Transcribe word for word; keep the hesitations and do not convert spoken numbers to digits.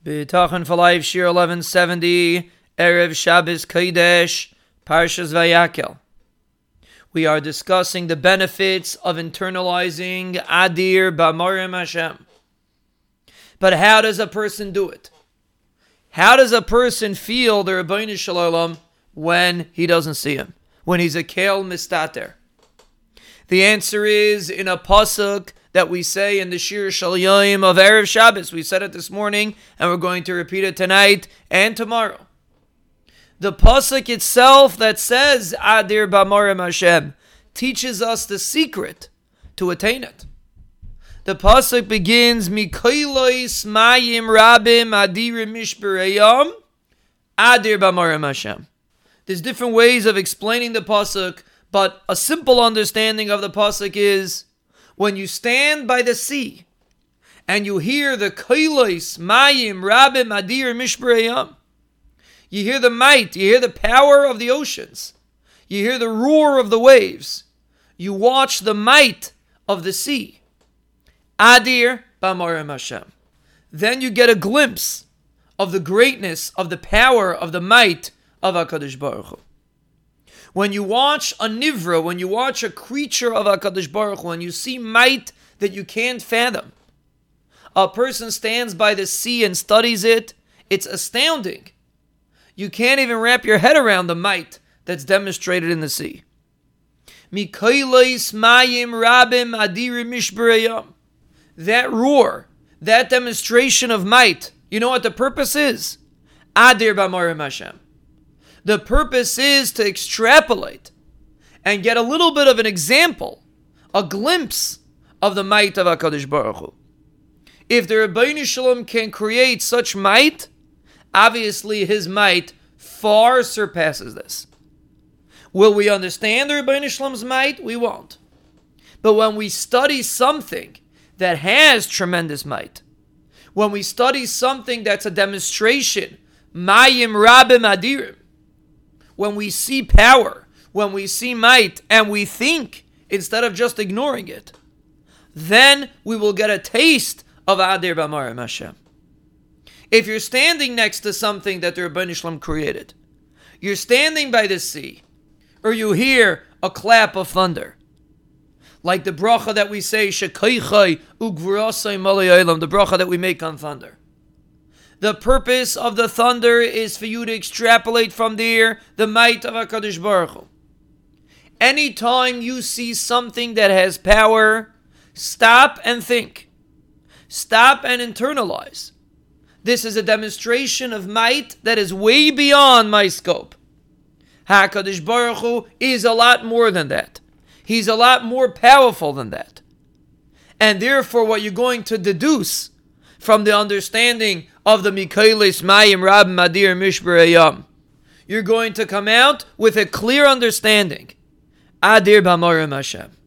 B'tachan for Life, Shir eleven seventy, Erev Shabbos Kodesh, Parshas Vayakel. We are discussing the benefits of internalizing Adir B'Amorim Hashem. But how does a person do it? How does a person feel the Rabbeinu Shalom when he doesn't see him? When he's a Kel Mistater? The answer is in a pasuk that we say in the Shir Shal Yom of Erev Shabbos. We said it this morning, and we're going to repeat it tonight and tomorrow. The pasuk itself that says Adir B'Amorim Hashem teaches us the secret to attain it. The pasuk begins Mikoilois Mayim Rabim Adirim Mishbereyam Adir B'Amorim Hashem. There's different ways of explaining the pasuk, but a simple understanding of the pasuk is when you stand by the sea and you hear the Koilois Mayim Rabim Adirim Mishbereyam, you hear the might, you hear the power of the oceans, you hear the roar of the waves, you watch the might of the sea. Adir B'Amorim Hashem. Then you get a glimpse of the greatness, of the power, of the might of HaKadosh Baruch Hu. When you watch a nivra, when you watch a creature of HaKadosh Baruch Hu, and you see might that you can't fathom, a person stands by the sea and studies it, it's astounding. You can't even wrap your head around the might that's demonstrated in the sea. Mikoilois Mayim Rabim Adirim Mishbereyam. That roar, that demonstration of might, you know what the purpose is? Adir B'Amorim Hashem. The purpose is to extrapolate and get a little bit of an example, a glimpse of the might of HaKadosh Baruch Hu. If the Rabbeinu Shalom can create such might, obviously his might far surpasses this. Will we understand the Rabbeinu Shalom's might? We won't. But when we study something that has tremendous might, when we study something that's a demonstration, Mayim Rabim Adirim, when we see power, when we see might, and we think instead of just ignoring it, then we will get a taste of Adir B'Amorim Hashem. If you're standing next to something that the Rabbeinu Shalom created, you're standing by the sea, or you hear a clap of thunder, like the bracha that we say, Shekaychai Ugvurasai Malayalam, the bracha that we make on thunder. The purpose of the thunder is for you to extrapolate from there the might of HaKadosh Baruch Hu. Anytime you see something that has power, stop and think. Stop and internalize. This is a demonstration of might that is way beyond my scope. HaKadosh Baruch Hu is a lot more than that. He's a lot more powerful than that. And therefore what you're going to deduce from the understanding of the Mikoilois Mayim Rabim Adirim Mishbereyam, you're going to come out with a clear understanding. Adir B'Amorim Hashem.